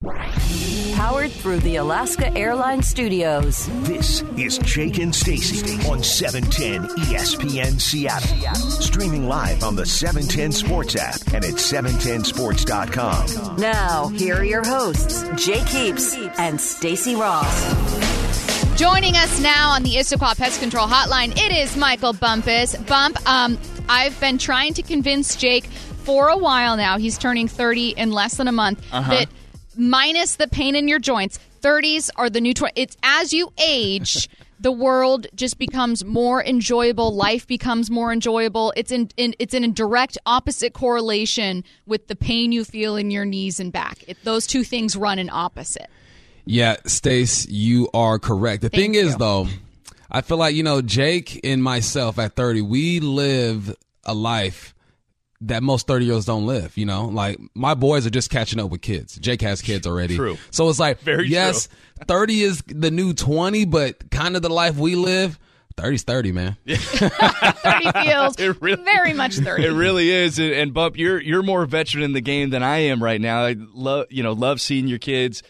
Powered through the Alaska Airlines Studios. This is Jake and Stacy on 710 ESPN Seattle. Streaming live on the 710 Sports app and at 710sports.com. Now, here are your hosts, Jake Heaps and Stacy Ross. Joining us now on the Issaquah Pest Control Hotline, it is Michael Bumpus. Bump, I've been trying to convince Jake for a while now, he's turning 30 in less than a month, that minus the pain in your joints, 30s are the new 20s. It's as you age, the world just becomes more enjoyable. Life becomes more enjoyable. It's in a direct opposite correlation with the pain you feel in your knees and back. Those two things run in opposite. Yeah, Stace, you are correct. The thing is, though, I feel like, Jake and myself at 30, we live a life that most 30-year-olds don't live, Like, my boys are just catching up with kids. Jake has kids already. True. So it's like, Very yes, true. 30 is the new 20, but kind of the life we live, 30's 30, man. 30 feels very much 30. It really is. And Bump, you're more veteran in the game than I am right now. I love seeing your kids,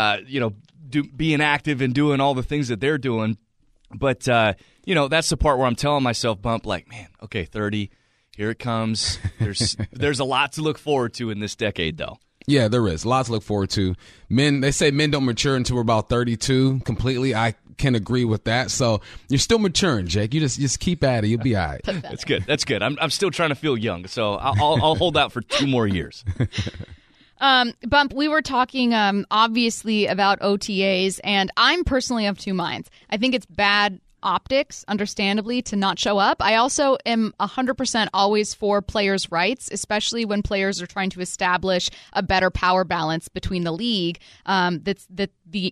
being active and doing all the things that they're doing. But, that's the part where I'm telling myself, Bump, like, man, okay, 30, here it comes. There's a lot to look forward to in this decade, though. Yeah, there is. A lot to look forward to. They say men don't mature until we're about 32 completely. I can agree with that. So you're still maturing, Jake. You just keep at it. You'll be all right. That's good. I'm still trying to feel young, so I'll hold out for 2 more years. Bump, we were talking obviously about OTAs, and I'm personally of two minds. I think it's bad optics, understandably, to not show up. I also am 100% always for players' rights, especially when players are trying to establish a better power balance between the league that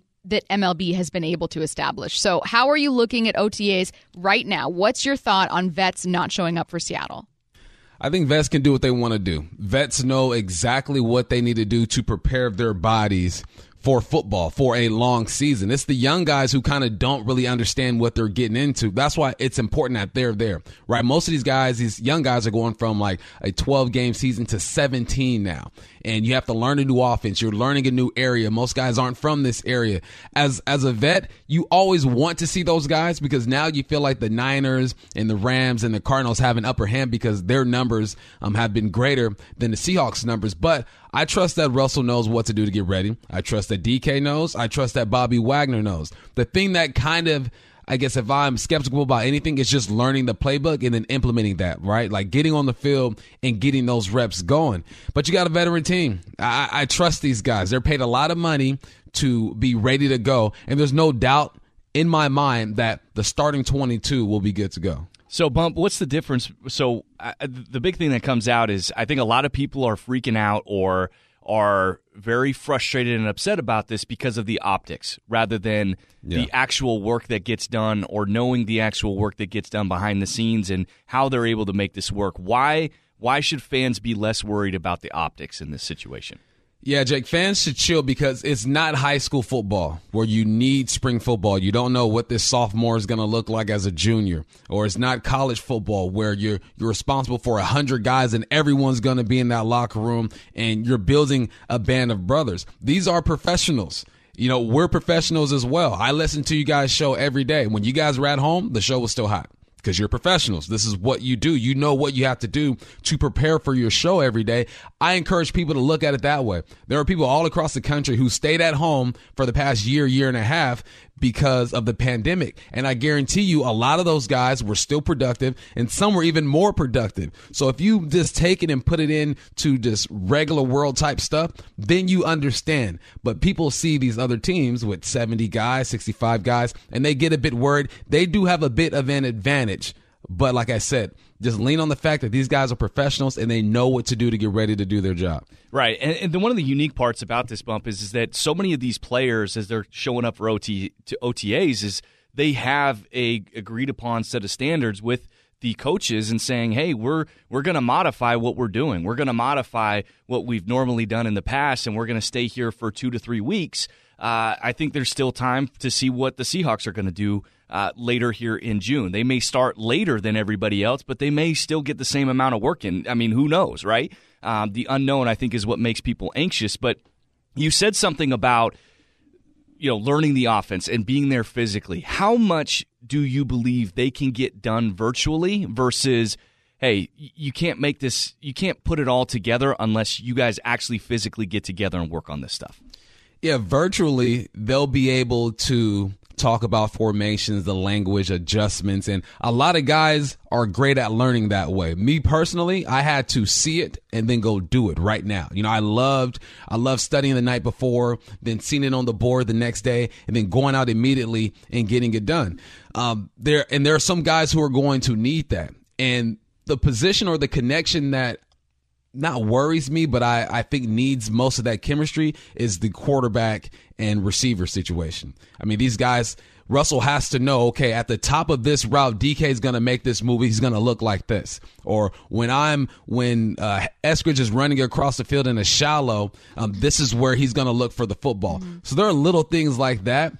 MLB has been able to establish. So how are you looking at OTAs right now? What's your thought on vets not showing up for Seattle? I think vets can do what they want to do. Vets know exactly what they need to do to prepare their bodies for football, for a long season. It's the young guys who kind of don't really understand what they're getting into. That's why it's important that they're there, right? Most of these young guys are going from like a 12-game season to 17 now. And you have to learn a new offense. You're learning a new area. Most guys aren't from this area. As a vet, you always want to see those guys because now you feel like the Niners and the Rams and the Cardinals have an upper hand because their numbers have been greater than the Seahawks numbers. But I trust that Russell knows what to do to get ready. I trust that DK knows. I trust that Bobby Wagner knows. The thing that kind of, I guess if I'm skeptical about anything, it's just learning the playbook and then implementing that, right? Like getting on the field and getting those reps going. But you got a veteran team. I trust these guys. They're paid a lot of money to be ready to go. And there's no doubt in my mind that the starting 22 will be good to go. So, Bump, what's the difference? So the big thing that comes out is I think a lot of people are freaking out or are very frustrated and upset about this because of the optics rather than the actual work that gets done or knowing the actual work that gets done behind the scenes and how they're able to make this work. Why should fans be less worried about the optics in this situation? Yeah, Jake, fans should chill because it's not high school football where you need spring football. You don't know what this sophomore is going to look like as a junior. Or it's not college football where you're responsible for 100 guys and everyone's going to be in that locker room and you're building a band of brothers. These are professionals. We're professionals as well. I listen to you guys' show every day. When you guys were at home, the show was still hot. Because you're professionals. This is what you do. You know what you have to do to prepare for your show every day. I encourage people to look at it that way. There are people all across the country who stayed at home for the past year and a half because of the pandemic. And I guarantee you a lot of those guys were still productive and some were even more productive. So if you just take it and put it into just regular world type stuff, then you understand. But people see these other teams with 70 guys, 65 guys, and they get a bit worried. They do have a bit of an advantage. But like I said, just lean on the fact that these guys are professionals and they know what to do to get ready to do their job. Right. And one of the unique parts about this, Bump, is that so many of these players, as they're showing up for OTAs, is they have a agreed upon set of standards with the coaches and saying, hey, we're going to modify what we're doing. We're going to modify what we've normally done in the past, and we're going to stay here for 2 to 3 weeks. I think there's still time to see what the Seahawks are going to do later here in June. They may start later than everybody else, but they may still get the same amount of work in. I mean, who knows, right? The unknown, I think, is what makes people anxious. But you said something about learning the offense and being there physically. How much do you believe they can get done virtually versus, hey, you can't put it all together unless you guys actually physically get together and work on this stuff? Yeah, virtually they'll be able to talk about formations, the language, adjustments, and a lot of guys are great at learning that way. Me personally, I had to see it and then go do it right now. I loved studying the night before, then seeing it on the board the next day, and then going out immediately and getting it done. There are some guys who are going to need that. And the position or the connection that not worries me, but I think needs most of that chemistry is the quarterback and receiver situation. I mean, these guys, Russell has to know, okay, at the top of this route, DK is going to make this move. He's going to look like this. Or when Eskridge is running across the field in a shallow, this is where he's going to look for the football. Mm-hmm. So there are little things like that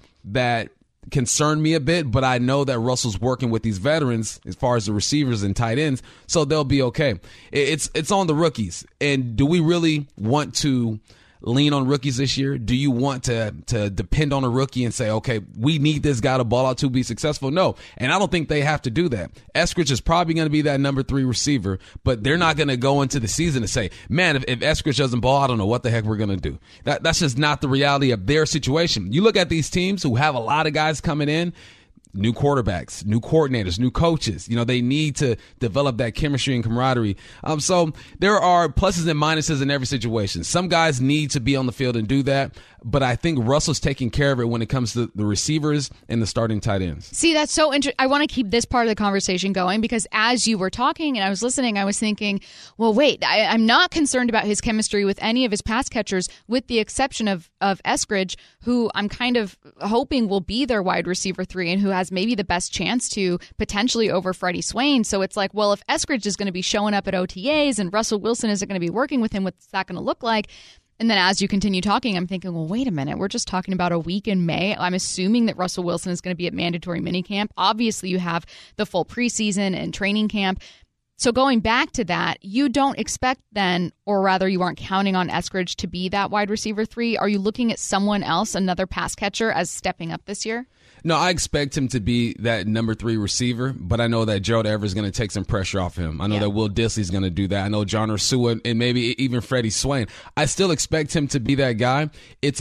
concern me a bit, but I know that Russell's working with these veterans as far as the receivers and tight ends, so they'll be okay. It's on the rookies. And do we really want to lean on rookies this year? Do you want to depend on a rookie and say, okay, we need this guy to ball out to be successful? No. And I don't think they have to do that. Eskridge is probably going to be that number 3 receiver, but they're not going to go into the season and say, man, if Eskridge doesn't ball, I don't know what the heck we're going to do. That's just not the reality of their situation. You look at these teams who have a lot of guys coming in, new quarterbacks, new coordinators, new coaches. They need to develop that chemistry and camaraderie. So there are pluses and minuses in every situation. Some guys need to be on the field and do that, but I think Russell's taking care of it when it comes to the receivers and the starting tight ends. See, that's so interesting. I want to keep this part of the conversation going because as you were talking and I was listening, I was thinking, well, wait, I'm not concerned about his chemistry with any of his pass catchers, with the exception of Eskridge, who I'm kind of hoping will be their wide receiver 3 and who has maybe the best chance to potentially over Freddie Swain. So it's like, well, if Eskridge is going to be showing up at OTAs and Russell Wilson isn't going to be working with him, what's that going to look like? And then as you continue talking, I'm thinking, well, wait a minute. We're just talking about a week in May. I'm assuming that Russell Wilson is going to be at mandatory minicamp. Obviously, you have the full preseason and training camp. So going back to that, you don't expect then, or rather you aren't counting on Eskridge to be that wide receiver 3. Are you looking at someone else, another pass catcher, as stepping up this year? No, I expect him to be that number 3 receiver, but I know that Gerald Everett is going to take some pressure off him. I know that Will Dissly is going to do that. I know John Ursua and maybe even Freddie Swain. I still expect him to be that guy. It's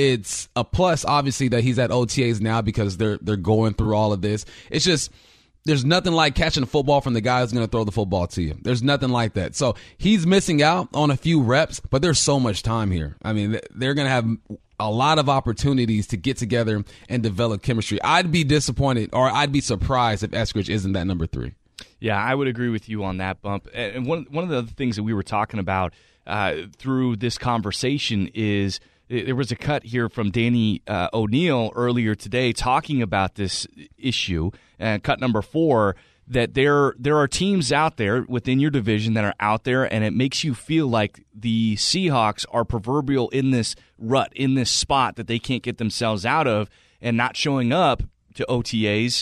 a plus, obviously, that he's at OTAs now because they're going through all of this. It's just there's nothing like catching a football from the guy who's going to throw the football to you. There's nothing like that. So he's missing out on a few reps, but there's so much time here. I mean, they're going to have a lot of opportunities to get together and develop chemistry. I'd be disappointed or I'd be surprised if Eskridge isn't that number 3. Yeah, I would agree with you on that, Bump. And one of the other things that we were talking about through this conversation is there was a cut here from Danny O'Neill earlier today talking about this issue, cut number 4, that there are teams out there within your division that are out there, and it makes you feel like the Seahawks are proverbial in this rut, in this spot that they can't get themselves out of, and not showing up to OTAs.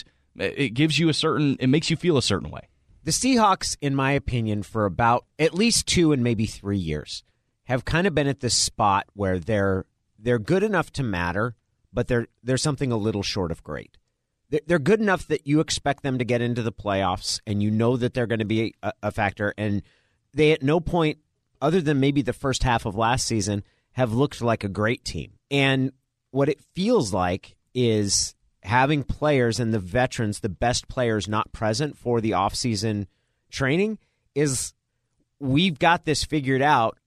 It makes you feel a certain way. The Seahawks, in my opinion, for about at least 2 and maybe 3 years, have kind of been at this spot where they're good enough to matter, but they're something a little short of great. They're good enough that you expect them to get into the playoffs, and you know that they're going to be a factor. And they at no point, other than maybe the first half of last season, have looked like a great team. And what it feels like is having players and the veterans, the best players, not present for the offseason training, is we've got this figured out.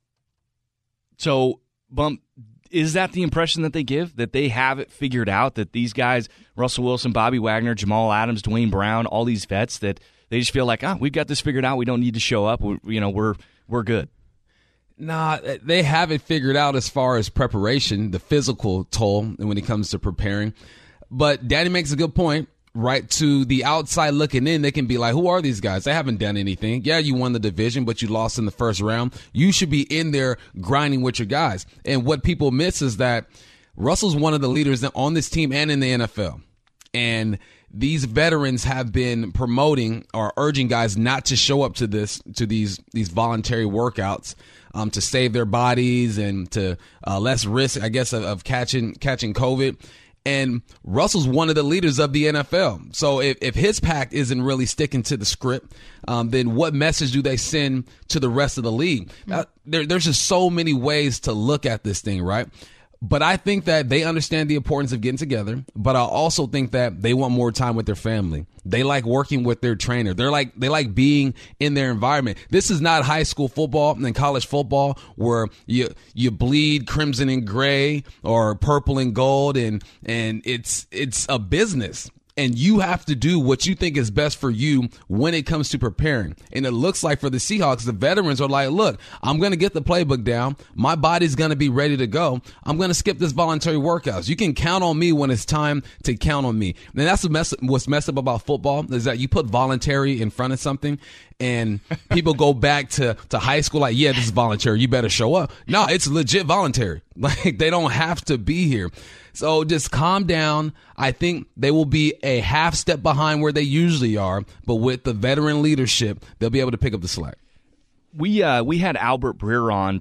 So, Bump, is that the impression that they give, that they have it figured out, that these guys, Russell Wilson, Bobby Wagner, Jamal Adams, Dwayne Brown, all these vets, that they just feel like, we've got this figured out. We don't need to show up. We're good. Nah, they have it figured out as far as preparation, the physical toll when it comes to preparing. But Danny makes a good point. Right, to the outside looking in, they can be like, who are these guys? They haven't done anything. Yeah, you won the division, but you lost in the first round. You should be in there grinding with your guys. And what people miss is that Russell's one of the leaders on this team and in the NFL. And these veterans have been promoting or urging guys not to show up to these voluntary workouts to save their bodies and to less risk, I guess, of catching COVID. And Russell's one of the leaders of the NFL. So if his pack isn't really sticking to the script, then what message do they send to the rest of the league? There's just so many ways to look at this thing, right? But I think that they understand the importance of getting together, but I also think that they want more time with their family. They like working with their trainer. They like being in their environment. This is not high school football and college football where you bleed crimson and gray or purple and gold, and it's a business. And you have to do what you think is best for you when it comes to preparing. And it looks like for the Seahawks, the veterans are like, look, I'm going to get the playbook down. My body's going to be ready to go. I'm going to skip this voluntary workouts. You can count on me when it's time to count on me. And that's what's messed up about football is that you put voluntary in front of something and people go back to high school like, yeah, this is voluntary. You better show up. No, it's legit voluntary. Like they don't have to be here. So just calm down. I think they will be a half step behind where they usually are, but with the veteran leadership, they'll be able to pick up the slack. We had Albert Breer on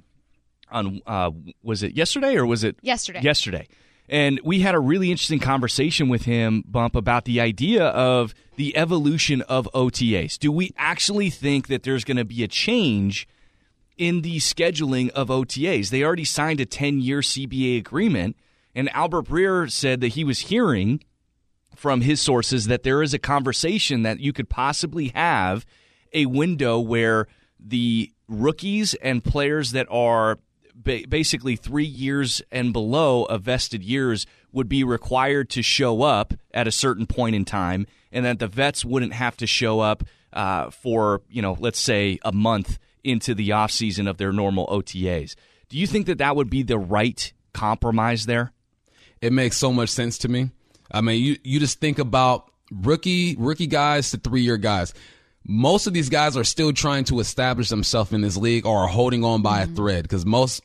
was it yesterday or was it yesterday? Yesterday. And we had a really interesting conversation with him, Bump, about the idea of the evolution of OTAs. Do we actually think that there's going to be a change in the scheduling of OTAs? They already signed a 10-year CBA agreement. And Albert Breer said that he was hearing from his sources that there is a conversation that you could possibly have a window where the rookies and players that are basically 3 years and below of vested years would be required to show up at a certain point in time, and that the vets wouldn't have to show up for, let's say a month into the offseason of their normal OTAs. Do you think that would be the right compromise there? It makes so much sense to me. I mean, you just think about rookie guys to 3-year guys. Most of these guys are still trying to establish themselves in this league or are holding on by a thread because most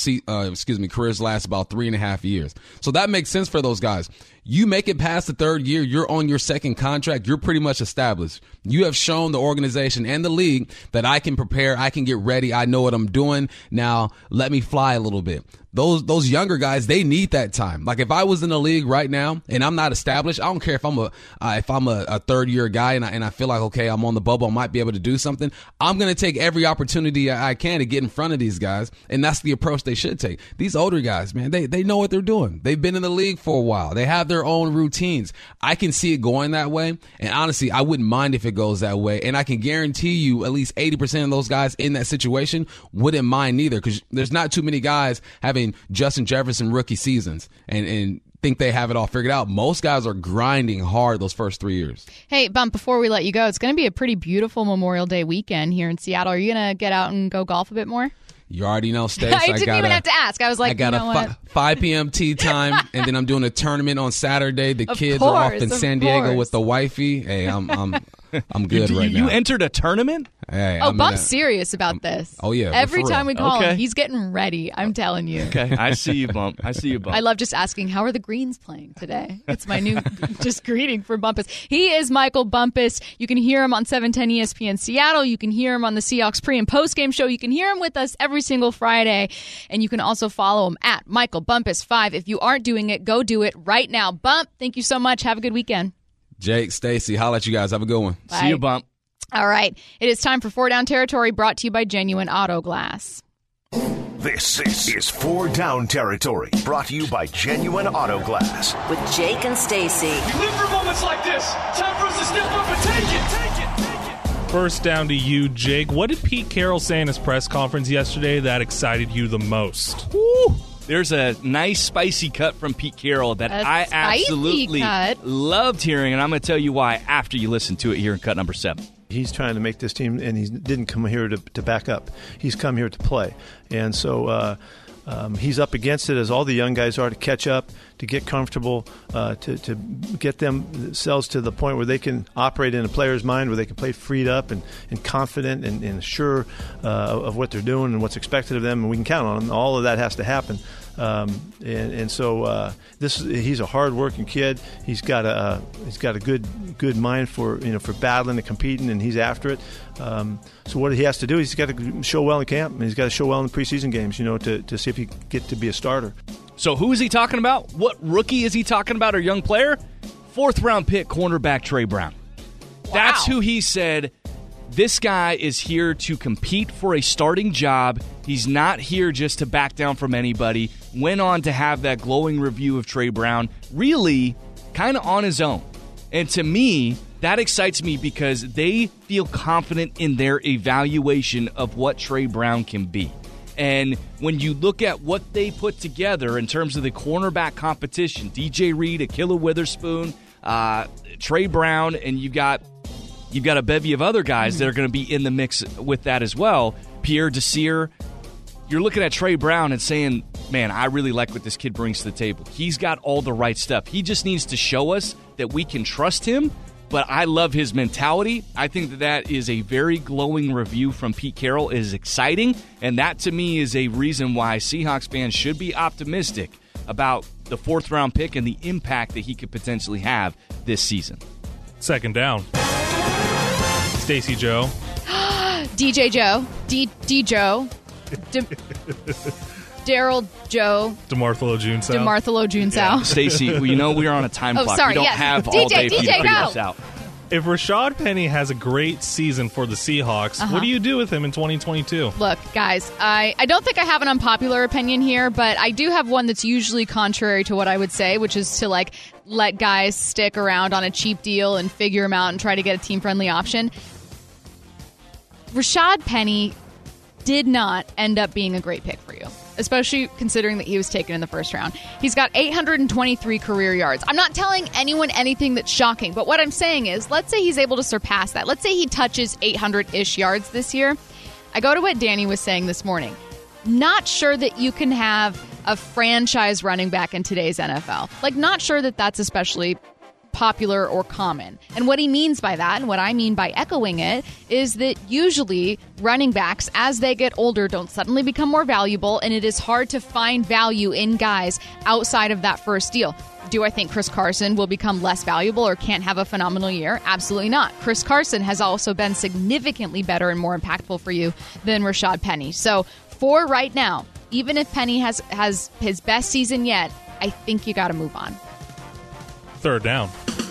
careers last about 3.5 years. So that makes sense for those guys. You make it past the 3rd year, you're on your 2nd contract, you're pretty much established. You have shown the organization and the league that I can prepare, I can get ready, I know what I'm doing. Now, let me fly a little bit. Those younger guys, they need that time. Like if I was in the league right now and I'm not established, I don't care if I'm a 3rd-year guy and I feel like, okay, I'm on the bubble, I might be able to do something. I'm going to take every opportunity I can to get in front of these guys, and that's the approach they should take. These older guys, man, they know what they're doing. They've been in the league for a while. They have their own routines. I can see it going that way, and honestly, I wouldn't mind if it goes that way, and I can guarantee you at least 80% of those guys in that situation wouldn't mind either, because there's not too many guys having Justin Jefferson rookie seasons and think they have it all figured out. Most guys are grinding hard those first 3 years. Hey, Bump, before we let you go, it's going to be a pretty beautiful Memorial Day weekend here in Seattle. Are you going to get out and go golf a bit more? You already know, Stace. I didn't even have to ask. I was like, I got a 5 p.m. tee time, and then I'm doing a tournament on Saturday. The kids are off in San Diego with the wifey. Hey, I'm good right now. You entered a tournament? Hey, Bump's serious about this. Oh, yeah. Every time we call him, he's getting ready. I'm telling you. Okay, I see you, Bump. I love just asking, how are the Greens playing today? It's my new just greeting for Bumpus. He is Michael Bumpus. You can hear him on 710 ESPN Seattle. You can hear him on the Seahawks pre- and post-game show. You can hear him with us every single Friday. And you can also follow him at Michael Bumpus5. If you aren't doing it, go do it right now. Bump, thank you so much. Have a good weekend. Jake, Stacy, holla at you guys. Have a good one. Bye. See you, Bump. All right. It is time for 4 Down Territory, brought to you by Genuine Auto Glass. This is 4 Down Territory, brought to you by Genuine Auto Glass. With Jake and Stacy. We live for moments like this. Time for us to step up and take it. First down to you, Jake. What did Pete Carroll say in his press conference yesterday that excited you the most? Woo! There's a nice spicy cut from Pete Carroll that I absolutely loved hearing, and I'm going to tell you why after you listen to it here in cut number 7. He's trying to make this team, and he didn't come here to back up. He's come here to play. And so he's up against it, as all the young guys are, to catch up, to get comfortable, to get themselves to the point where they can operate in a player's mind, where they can play freed up and confident and sure of what they're doing and what's expected of them, and we can count on them. All of that has to happen. And so he's a hard-working kid. He's got a good mind for battling and competing, and he's after it. So what he has to do, he's got to show well in camp, and he's got to show well in the preseason games, to see if he can get to be a starter. So who is he talking about? What rookie is he talking about, or young player? 4th-round pick cornerback Trey Brown. Wow. That's who he said. This guy is here to compete for a starting job. He's not here just to back down from anybody. Went on to have that glowing review of Trey Brown, really kind of on his own. And to me, that excites me because they feel confident in their evaluation of what Trey Brown can be. And when you look at what they put together in terms of the cornerback competition, DJ Reed, Ahkello Witherspoon, Trey Brown, and you've got a bevy of other guys that are going to be in the mix with that as well. Pierre Desir. You're looking at Trey Brown and saying, man, I really like what this kid brings to the table. He's got all the right stuff. He just needs to show us that we can trust him, but I love his mentality. I think that is a very glowing review from Pete Carroll. It is exciting, and that to me is a reason why Seahawks fans should be optimistic about the 4th-round pick and the impact that he could potentially have this season. 2nd down. Stacey Joe. DJ Joe. D-Joe. Daryl Joe. DeMartholo Junsau. DeMartholo Junsau. Stacey, we are on a time clock. Sorry, we don't yes. have all day to figure go. this out. If Rashad Penny has a great season for the Seahawks, what do you do with him in 2022? Look, guys, I don't think I have an unpopular opinion here, but I do have one that's usually contrary to what I would say, which is to let guys stick around on a cheap deal and figure them out and try to get a team-friendly option. Rashad Penny did not end up being a great pick for you, especially considering that he was taken in the 1st round. He's got 823 career yards. I'm not telling anyone anything that's shocking, but what I'm saying is, let's say he's able to surpass that. Let's say he touches 800-ish yards this year. I go to what Danny was saying this morning. Not sure that you can have a franchise running back in today's NFL. Not sure that that's especially popular or common. And what he means by that, and what I mean by echoing it, is that usually running backs, as they get older, don't suddenly become more valuable, and it is hard to find value in guys outside of that first deal. Do I think Chris Carson will become less valuable or can't have a phenomenal year? Absolutely not. Chris Carson has also been significantly better and more impactful for you than Rashad Penny. So for right now, even if Penny has his best season yet, I think you got to move on. 3rd down.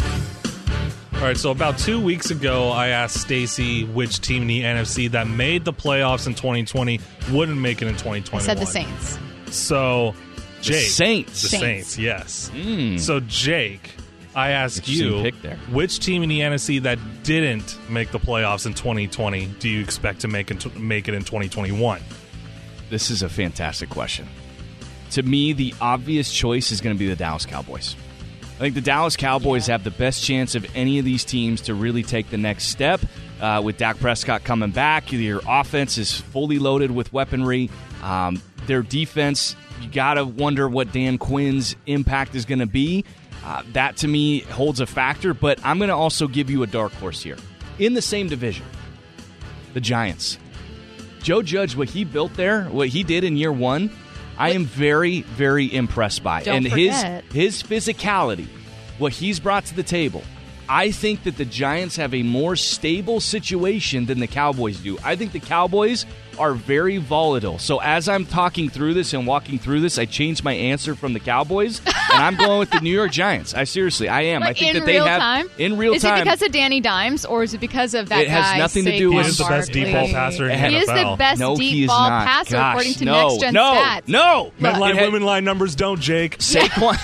All right, so about 2 weeks ago, I asked Stacey which team in the NFC that made the playoffs in 2020 wouldn't make it in 2021. I said the Saints. So, Jake. The Saints, yes. So, Jake, I asked you, which team in the NFC that didn't make the playoffs in 2020 do you expect to make it in 2021? This is a fantastic question. To me, the obvious choice is going to be the Dallas Cowboys. I think the Dallas Cowboys have the best chance of any of these teams to really take the next step. With Dak Prescott coming back, your offense is fully loaded with weaponry. Their defense, you got to wonder what Dan Quinn's impact is going to be. That, to me, holds a factor. But I'm going to also give you a dark horse here. In the same division, the Giants. Joe Judge, what he built there, what he did in year 1, I am very, very impressed by. Don't forget. his physicality, what he's brought to the table, I think that the Giants have a more stable situation than the Cowboys do. I think the Cowboys are very volatile. So as I'm talking through this and walking through this, I changed my answer from the Cowboys, and I'm going with the New York Giants. I am. I think that they have time? In real time. Is it because of Danny Dimes, or is it because of that guy? It has nothing to do with. He is the best deep ball passer in the NFL. He is the best deep ball passer according to Next Gen Stats. No. Medline women line numbers don't, Jake. Saquon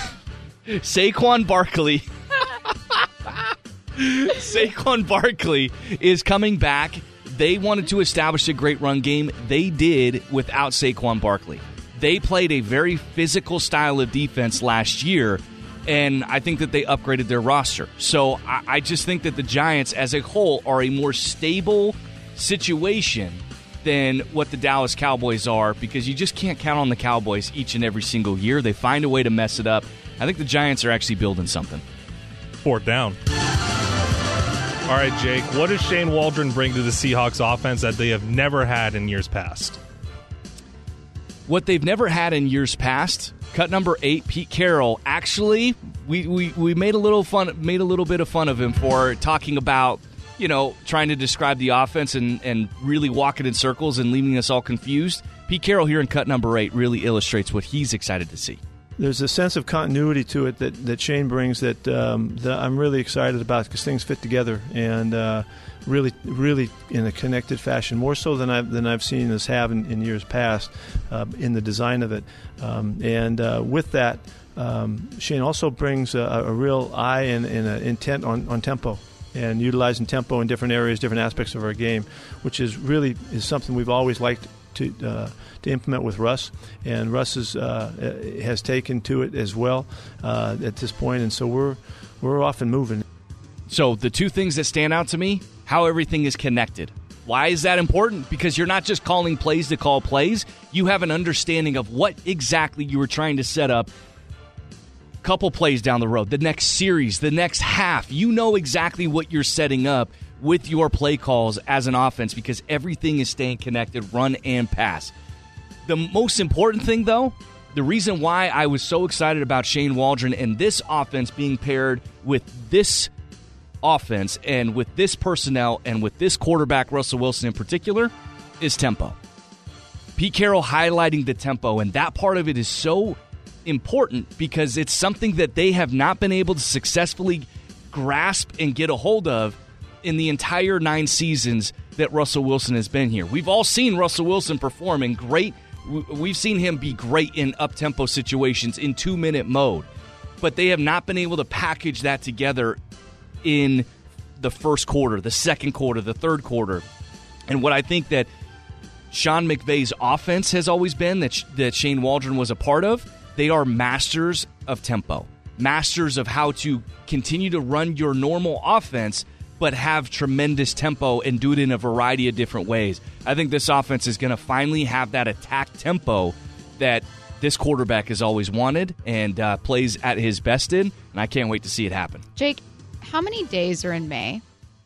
Barkley. Saquon Barkley is coming back. They wanted to establish a great run game. They did without Saquon Barkley. They played a very physical style of defense last year, and I think that they upgraded their roster. So I just think that the Giants as a whole are a more stable situation than what the Dallas Cowboys are, because you just can't count on the Cowboys each and every single year. They find a way to mess it up. I think the Giants are actually building something. 4th down. All right, Jake, what does Shane Waldron bring to the Seahawks offense that they have never had in years past? what they've never had in years past. Cut number 8, Pete Carroll. Actually, we made a little bit of fun of him for talking about, trying to describe the offense and really walking in circles and leaving us all confused. Pete Carroll here in cut number 8 really illustrates what he's excited to see. There's a sense of continuity to it that Shane brings that I'm really excited about because things fit together and really in a connected fashion, more so than I've seen us have in years past in the design of it. With that, Shane also brings a real eye and an intent on tempo and utilizing tempo in different areas, different aspects of our game, which is something we've always liked to implement with Russ, and Russ has taken to it as well at this point, and so we're off and moving. So the two things that stand out to me, how everything is connected. Why is that important? Because you're not just calling plays to call plays. You have an understanding of what exactly you were trying to set up. Couple plays down the road, the next series, the next half. You know exactly what you're setting up with your play calls as an offense because everything is staying connected, run and pass. The most important thing, though, the reason why I was so excited about Shane Waldron and this offense being paired with this offense and with this personnel and with this quarterback, Russell Wilson in particular, is tempo. Pete Carroll highlighting the tempo, and that part of it is so important because it's something that they have not been able to successfully grasp and get a hold of in the entire 9 seasons that Russell Wilson has been here. We've all seen Russell Wilson perform in great. We've seen him be great in up-tempo situations in 2-minute mode, but they have not been able to package that together in the first quarter, the second quarter, the third quarter. And what I think that Sean McVay's offense has always been, that Shane Waldron was a part of, they are masters of tempo, masters of how to continue to run your normal offense but have tremendous tempo and do it in a variety of different ways. I think this offense is going to finally have that attack tempo that this quarterback has always wanted and plays at his best in, and I can't wait to see it happen. Jake, how many days are in May?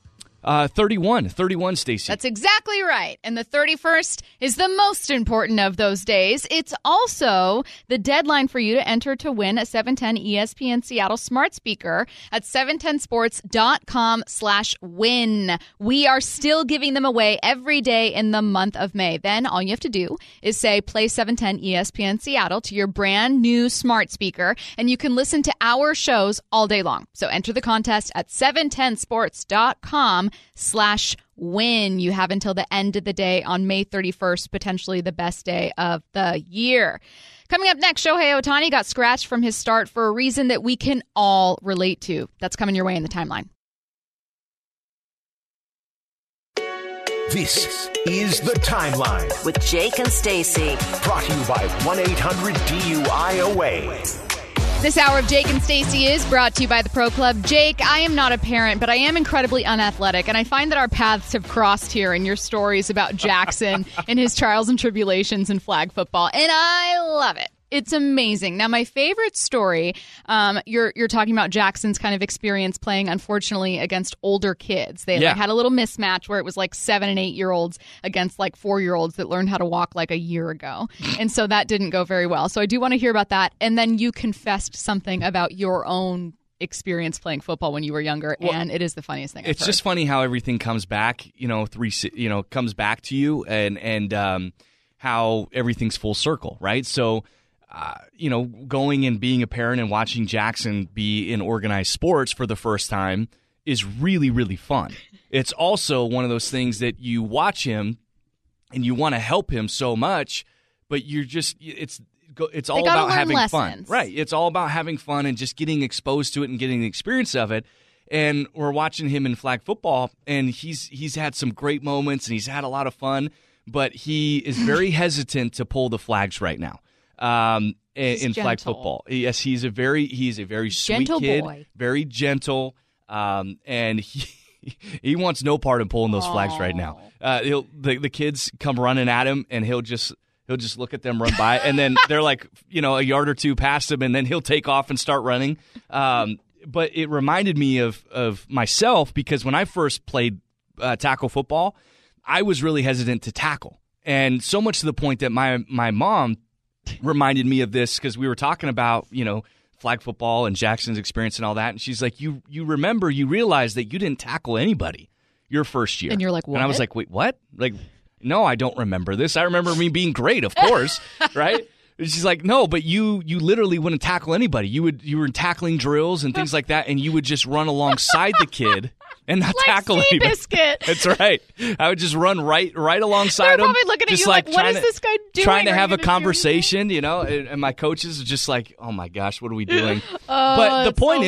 31, Stacey. That's exactly right. And the 31st is the most important of those days. It's also the deadline for you to enter to win a 710 ESPN Seattle smart speaker at 710sports.com/win. We are still giving them away every day in the month of May. Then all you have to do is say play 710 ESPN Seattle to your brand new smart speaker, and you can listen to our shows all day long. So enter the contest at 710sports.com/win. You have until the end of the day on May 31st, potentially the best day of the year. Coming up next, Shohei Ohtani got scratched from his start for a reason that we can all relate to. That's coming your way in the timeline. This is The Timeline with Jake and Stacey. Brought to you by 1-800-DUI-AWAY. This hour of Jake and Stacey is brought to you by the Pro Club. Jake, I am not a parent, but I am incredibly unathletic, and I find that our paths have crossed here in your stories about Jackson and his trials and tribulations in flag football, and I love it. It's amazing. Now, my favorite story, you're talking about Jackson's kind of experience playing, unfortunately, against older kids. They had a little mismatch where it was like 7- and 8-year-olds against like 4-year-olds that learned how to walk like a year ago. And so that didn't go very well. So I do want to hear about that. And then you confessed something about your own experience playing football when you were younger, and it is the funniest thing I've heard. Just funny how everything comes back, comes back to you and how everything's full circle, right? So going and being a parent and watching Jackson be in organized sports for the first time is really, really fun. It's also one of those things that you watch him and you want to help him so much, but it's all about having fun. Right. It's all about having fun and just getting exposed to it and getting the experience of it. And we're watching him in flag football, and he's had some great moments and he's had a lot of fun, but he is very hesitant to pull the flags right now. In flag football. Yes, he's a very sweet gentle kid, boy. Very gentle, and he wants no part in pulling those flags right now. The kids come running at him, and he'll just look at them run by, and then they're like a yard or two past him, and then he'll take off and start running. But it reminded me of myself because when I first played tackle football, I was really hesitant to tackle, and so much to the point that my mom reminded me of this because we were talking about, flag football and Jackson's experience and all that. And she's like, you realize that you didn't tackle anybody your first year. And you're like, what? And I was like, wait, what? Like, no, I don't remember this. I remember me being great, of course, right? And she's like, no, but you literally wouldn't tackle anybody. You were tackling drills and things like that, and you would just run alongside the kid and not tackle anybody. Biscuit. That's right. I would just run right alongside him. They're probably looking at you like, what is this guy doing? Trying to have a conversation, and my coaches are just like, oh my gosh, what are we doing? But the point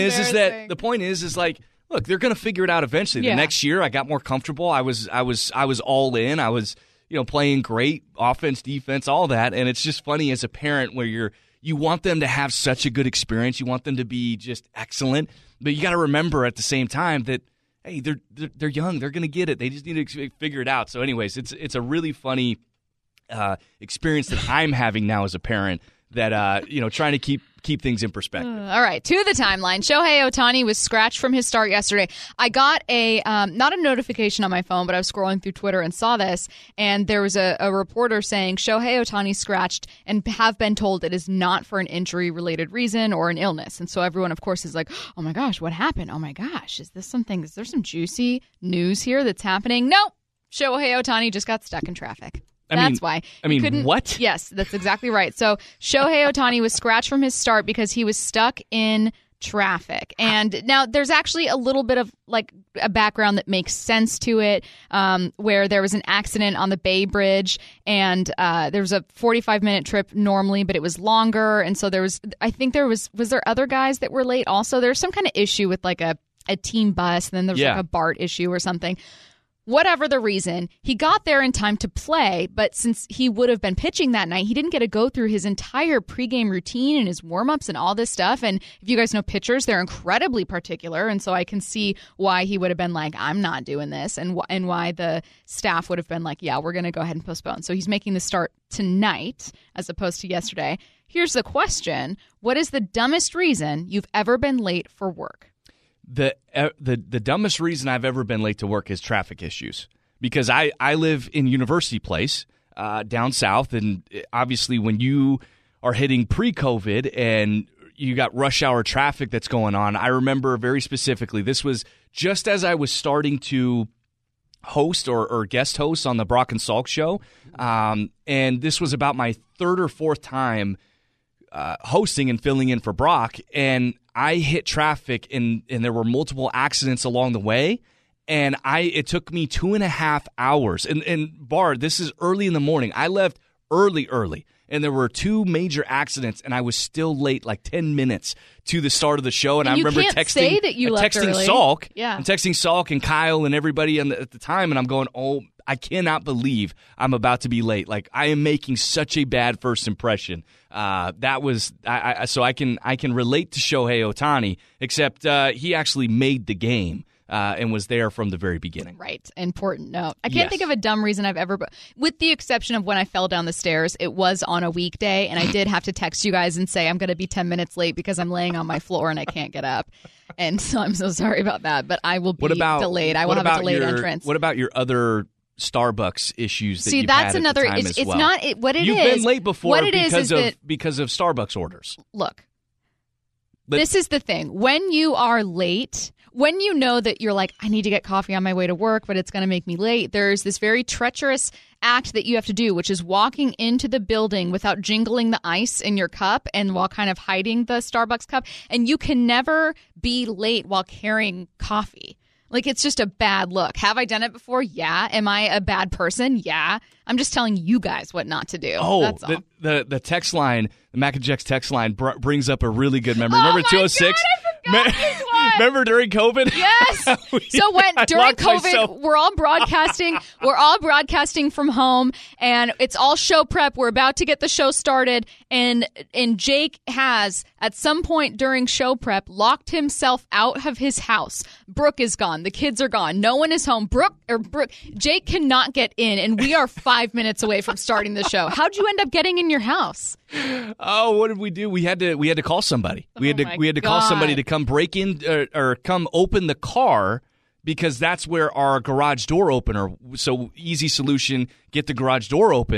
is like, look, they're going to figure it out eventually. Yeah. The next year, I got more comfortable. I was all in. I was, playing great offense, defense, all that. And it's just funny as a parent where you want them to have such a good experience. You want them to be just excellent. But you got to remember at the same time that, hey, they're young. They're going to get it. They just need to figure it out. So, anyways, it's a really funny experience that I'm having now as a parent. That trying to keep things in perspective. All right, to the timeline. Shohei Ohtani was scratched from his start yesterday. I got a not a notification on my phone, but I was scrolling through Twitter and saw this, and there was a reporter saying Shohei Ohtani scratched and have been told it is not for an injury-related reason or an illness. And so everyone, of course, is like, oh my gosh, what happened? Oh my gosh, is there some juicy news here that's happening? Nope. Shohei Ohtani just got stuck in traffic. That's why. What? Yes, that's exactly right. So Shohei Ohtani was scratched from his start because he was stuck in traffic. And now there's actually a little bit of like a background that makes sense to it, where there was an accident on the Bay Bridge, and there was a 45-minute trip normally, but it was longer. And so was there other guys that were late also? There was some kind of issue with like a team bus, and then there was like a BART issue or something. Whatever the reason, he got there in time to play, but since he would have been pitching that night, he didn't get to go through his entire pregame routine and his warm-ups and all this stuff. And if you guys know pitchers, they're incredibly particular, and so I can see why he would have been like, I'm not doing this, and why the staff would have been like, yeah, we're going to go ahead and postpone. So he's making the start tonight as opposed to yesterday. Here's the question. What is the dumbest reason you've ever been late for work? The dumbest reason I've ever been late to work is traffic issues, because I live in University Place down south, and obviously when you are hitting pre-COVID and you got rush hour traffic that's going on, I remember very specifically, this was just as I was starting to host or guest host on the Brock and Salk show, and this was about my third or fourth time hosting and filling in for Brock, and I hit traffic, and there were multiple accidents along the way, and it took me 2.5 hours. And Bar, this is early in the morning. I left early, and there were 2 major accidents, and I was still late, like 10 minutes to the start of the show. And I remember texting Salk, and texting Salk and Kyle and everybody at the time, and I'm going, oh, I cannot believe I'm about to be late. Like, I am making such a bad first impression. That was so I can relate to Shohei Ohtani, except he actually made the game and was there from the very beginning. Right. Important note. I can't think of a dumb reason I've ever, with the exception of when I fell down the stairs. It was on a weekday, and I did have to text you guys and say I'm going to be 10 minutes late because I'm laying on my floor and I can't get up. And so I'm so sorry about that, but I will be delayed. I will have a delayed entrance. What about your other Starbucks issues that you've that's had another. at the time as well? It's not what it You've is. been late before what it because of Starbucks orders. Look, this is the thing. When you are late, when you know that you're like, I need to get coffee on my way to work, but it's going to make me late, there's this very treacherous act that you have to do, which is walking into the building without jingling the ice in your cup and while kind of hiding the Starbucks cup. And you can never be late while carrying coffee. Like, it's just a bad look. Have I done it before? Yeah. Am I a bad person? Yeah. I'm just telling you guys what not to do. Oh, that's all. The text line, the Mac and Jacks text line brings up a really good memory. Remember 206? Remember during COVID? Yes. So when during COVID, we're all broadcasting from home, and it's all show prep. We're about to get the show started, and Jake has at some point during show prep locked himself out of his house. Brooke is gone. The kids are gone. No one is home. Jake cannot get in, and we are 5 minutes away from starting the show. How'd you end up getting in your house? Oh, what did we do? We had to call somebody. We had to call somebody to come break in or come open the car, because that's where our garage door opener. So easy solution, get the garage door open.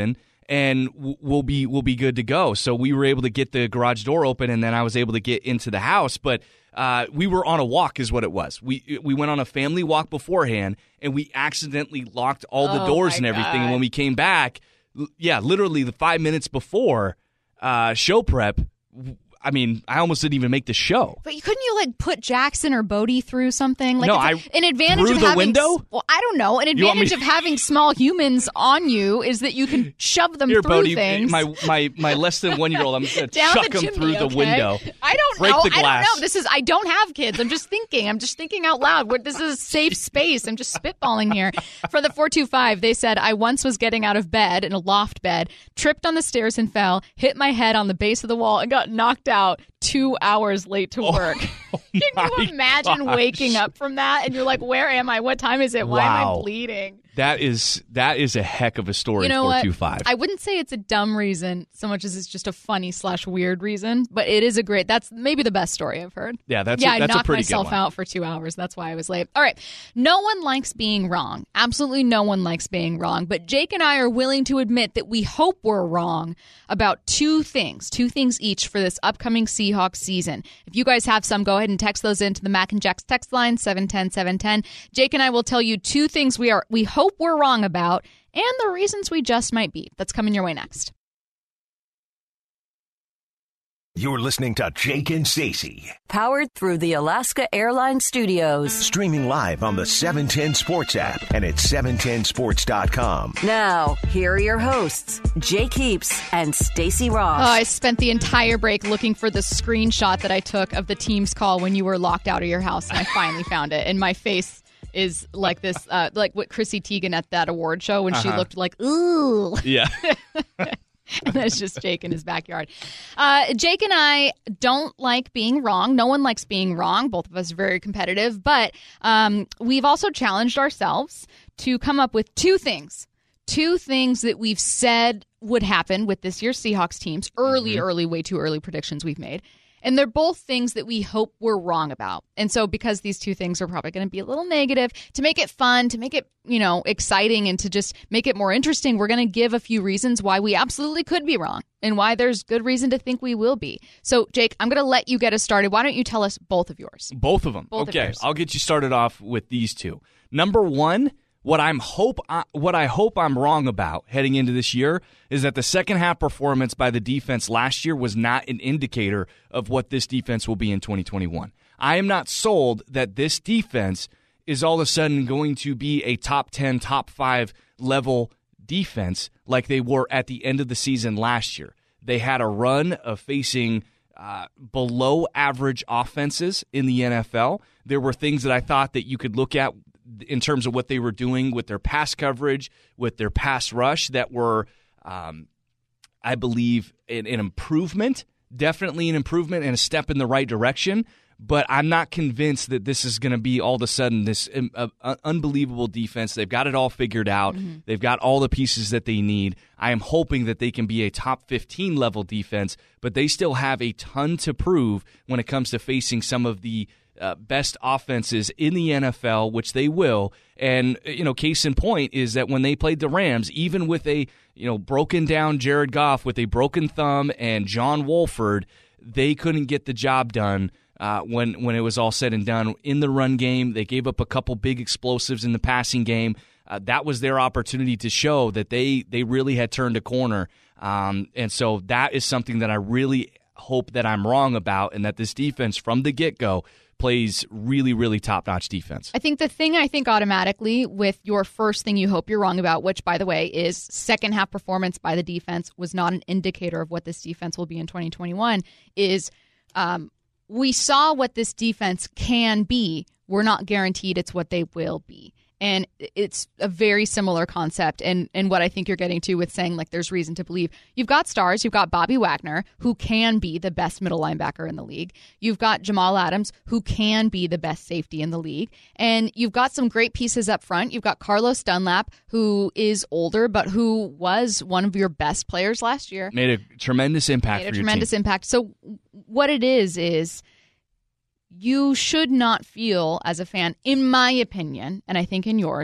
and we'll be good to go. So we were able to get the garage door open, and then I was able to get into the house. But we were on a walk is what it was. We went on a family walk beforehand, and we accidentally locked all the doors and everything. God. And when we came back, literally the 5 minutes before show prep, I mean, I almost didn't even make the show. But couldn't you put Jackson or Bodie through something? No, an advantage through of the having, window. Well, I don't know. An advantage of having small humans on you is that you can shove them Here, through Bodie, things. My less than 1 year old, I'm going to chuck them through the window. I don't break know. The glass. I don't know. I don't have kids. I'm just thinking out loud. This is a safe space. I'm just spitballing here. For the 425, they said, I once was getting out of bed in a loft bed, tripped on the stairs and fell, hit my head on the base of the wall, and got knocked out 2 hours late to work. Can you imagine waking up from that and you're like, where am I? What time is it? Why am I bleeding? That is a heck of a story. You know 425. What? I wouldn't say it's a dumb reason so much as it's just a funny / weird reason, but it is that's maybe the best story I've heard. Yeah, that's I a knocked pretty myself good one. out for 2 hours. That's why I was late. All right. No one likes being wrong. Absolutely no one likes being wrong. But Jake and I are willing to admit that we hope we're wrong about two things each for this upcoming Seahawks season. If you guys have some, go ahead and text those into the Mac and Jacks text line, 710-710. Jake and I will tell you two things we hope we're wrong about and the reasons we just might be. That's coming your way next. You're listening to Jake and Stacey. Powered through the Alaska Airlines Studios. Streaming live on the 710 Sports app and at 710sports.com. Now, here are your hosts, Jake Heaps and Stacey Ross. I spent the entire break looking for the screenshot that I took of the Teams call when you were locked out of your house, and I finally found it. And my face is like this, like what Chrissy Teigen at that award show when she looked like, ooh. Yeah. And that's just Jake in his backyard. Jake and I don't like being wrong. No one likes being wrong. Both of us are very competitive. But we've also challenged ourselves to come up with two things that we've said would happen with this year's Seahawks teams. Way too early predictions we've made. And they're both things that we hope we're wrong about. And so because these two things are probably going to be a little negative, to make it fun, to make it, exciting, and to just make it more interesting, we're going to give a few reasons why we absolutely could be wrong and why there's good reason to think we will be. So, Jake, I'm going to let you get us started. Why don't you tell us both of yours? Both of them. Okay, I'll get you started off with these two. Number one, what I hope I'm wrong about heading into this year is that the second half performance by the defense last year was not an indicator of what this defense will be in 2021. I am not sold that this defense is all of a sudden going to be a top 10, top 5 level defense like they were at the end of the season last year. They had a run of facing below average offenses in the NFL. There were things that I thought that you could look at in terms of what they were doing with their pass coverage, with their pass rush that were, I believe, an improvement, definitely an improvement and a step in the right direction. But I'm not convinced that this is going to be all of a sudden this unbelievable defense. They've got it all figured out. Mm-hmm. They've got all the pieces that they need. I am hoping that they can be a top 15 level defense, but they still have a ton to prove when it comes to facing some of the best offenses in the NFL, which they will. And, case in point is that when they played the Rams, even with a, broken down Jared Goff with a broken thumb and John Wolford, they couldn't get the job done when it was all said and done. In the run game, they gave up a couple big explosives in the passing game. That was their opportunity to show that they really had turned a corner. And so that is something that I really hope that I'm wrong about, and that this defense from the get-go plays really, really top-notch defense. I think the thing automatically with your first thing you hope you're wrong about, which, by the way, is second half performance by the defense was not an indicator of what this defense will be in 2021, is we saw what this defense can be. We're not guaranteed it's what they will be. And it's a very similar concept and what I think you're getting to with saying, like, there's reason to believe. You've got stars. You've got Bobby Wagner, who can be the best middle linebacker in the league. You've got Jamal Adams, who can be the best safety in the league. And you've got some great pieces up front. You've got Carlos Dunlap, who is older, but who was one of your best players last year. Made a tremendous impact for your team. Impact. So what it is you should not feel as a fan, in my opinion, and I think in yours,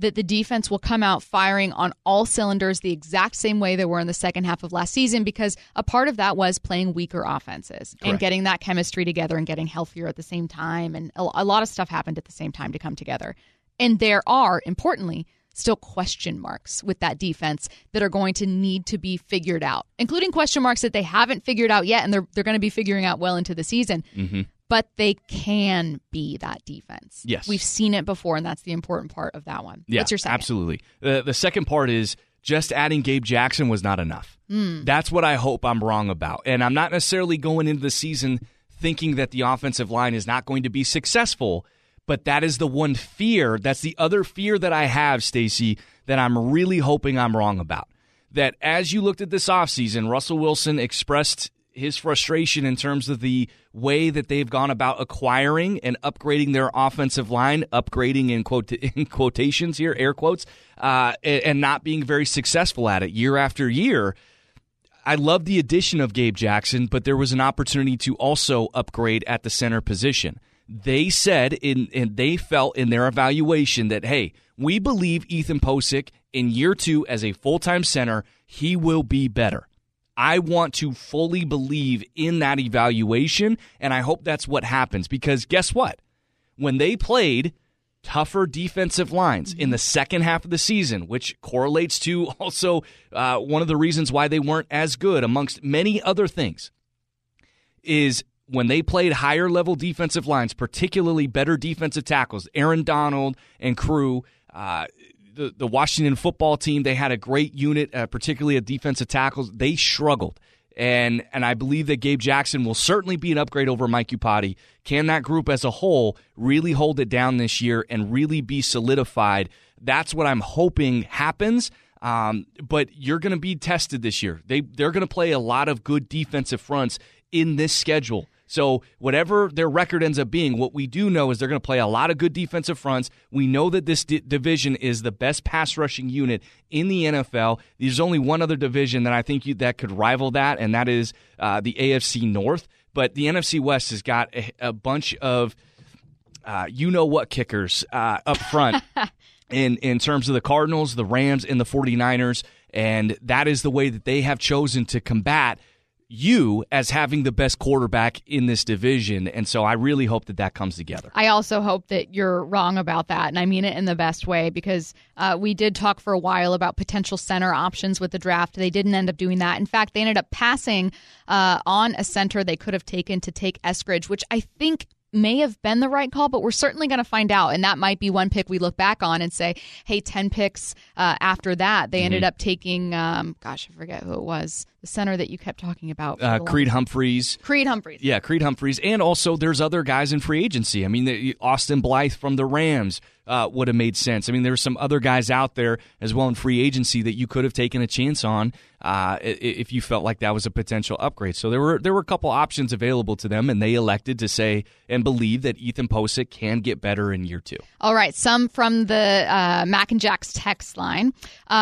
that the defense will come out firing on all cylinders the exact same way they were in the second half of last season, because a part of that was playing weaker offenses and getting that chemistry together and getting healthier at the same time. And a lot of stuff happened at the same time to come together. And there are, importantly, still question marks with that defense that are going to need to be figured out, including question marks that they haven't figured out yet, and they're going to be figuring out well into the season. Mm-hmm. But they can be that defense. Yes. We've seen it before, and that's the important part of that one. Yeah, what's your second? Absolutely. The second part is just adding Gabe Jackson was not enough. That's what I hope I'm wrong about. And I'm not necessarily going into the season thinking that the offensive line is not going to be successful, but that is the one fear. That's the other fear that I have, Stacey, that I'm really hoping I'm wrong about. That as you looked at this offseason, Russell Wilson expressed his frustration in terms of the way that they've gone about acquiring and upgrading their offensive line, upgrading in quotations here, air quotes, and not being very successful at it year after year. I love the addition of Gabe Jackson, but there was an opportunity to also upgrade at the center position. They said, and they felt in their evaluation that, hey, we believe Ethan Pocic in year 2 as a full-time center, he will be better. I want to fully believe in that evaluation, and I hope that's what happens, because guess what? When they played tougher defensive lines in the second half of the season, which correlates to also one of the reasons why they weren't as good, amongst many other things, is when they played higher-level defensive lines, particularly better defensive tackles, Aaron Donald and crew, the Washington football team, they had a great unit, particularly at defensive tackles. They struggled. And I believe that Gabe Jackson will certainly be an upgrade over Mike Iupati. Can that group as a whole really hold it down this year and really be solidified? That's what I'm hoping happens. But you're going to be tested this year. They're going to play a lot of good defensive fronts in this schedule. So whatever their record ends up being, what we do know is they're going to play a lot of good defensive fronts. We know that this division is the best pass rushing unit in the NFL. There's only one other division that I think that could rival that, and that is the AFC North. But the NFC West has got a bunch of you-know-what kickers up front in terms of the Cardinals, the Rams, and the 49ers, and that is the way that they have chosen to combat you as having the best quarterback in this division. And so I really hope that comes together. I also hope that you're wrong about that, and I mean it in the best way, because we did talk for a while about potential center options with the draft. They didn't end up doing that. In fact, they ended up passing on a center they could have taken to take Eskridge, which I think may have been the right call, but we're certainly going to find out. And that might be one pick we look back on and say, hey, 10 picks after that, they ended up taking, I forget who it was, the center that you kept talking about. Creed Humphreys. Yeah, Creed Humphreys. And also there's other guys in free agency. I mean, Austin Blythe from the Rams would have made sense. I mean, there's some other guys out there as well in free agency that you could have taken a chance on if you felt like that was a potential upgrade. So there were a couple options available to them, and they elected to say and believe that Ethan Pocic can get better in year 2. All right, some from the Mac and Jack's text line.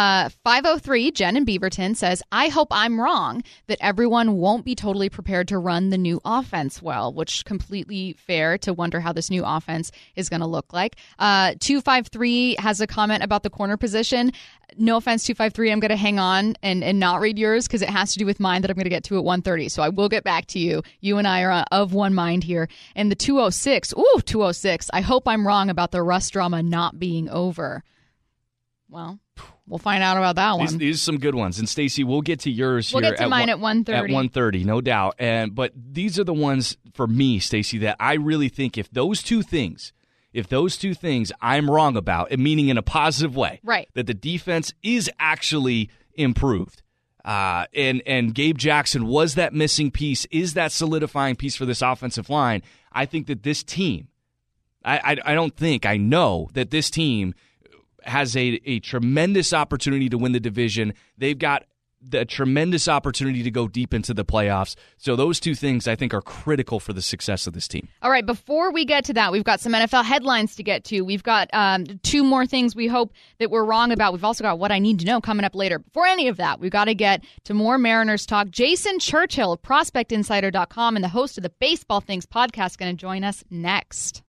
503, Jen in Beaverton, says, I hope I'm wrong that everyone won't be totally prepared to run the new offense well, which completely fair to wonder how this new offense is going to look like. 253 has a comment about the corner position. No offense, 253, I'm going to hang on and not read yours because it has to do with mine that I'm going to get to at 1:30. So I will get back to you. You and I are of one mind here. And the 206, I hope I'm wrong about the Russ drama not being over. Well, we'll find out about that one. These are some good ones. And Stacey, we'll get to yours here. We'll get to mine at 1:30. At 1:30, no doubt. But these are the ones for me, Stacey, that I really think if those two things I'm wrong about, meaning in a positive way, right, that the defense is actually improved, and Gabe Jackson was that missing piece, is that solidifying piece for this offensive line, I think that this team, I know that this team has a tremendous opportunity to win the division. They've got the tremendous opportunity to go deep into the playoffs. So those two things, I think, are critical for the success of this team. All right, before we get to that, we've got some NFL headlines to get to. We've got 2 more things we hope that we're wrong about. We've also got what I need to know coming up later. Before any of that, we've got to get to more Mariners talk. Jason Churchill of ProspectInsider.com and the host of the Baseball Things podcast going to join us next.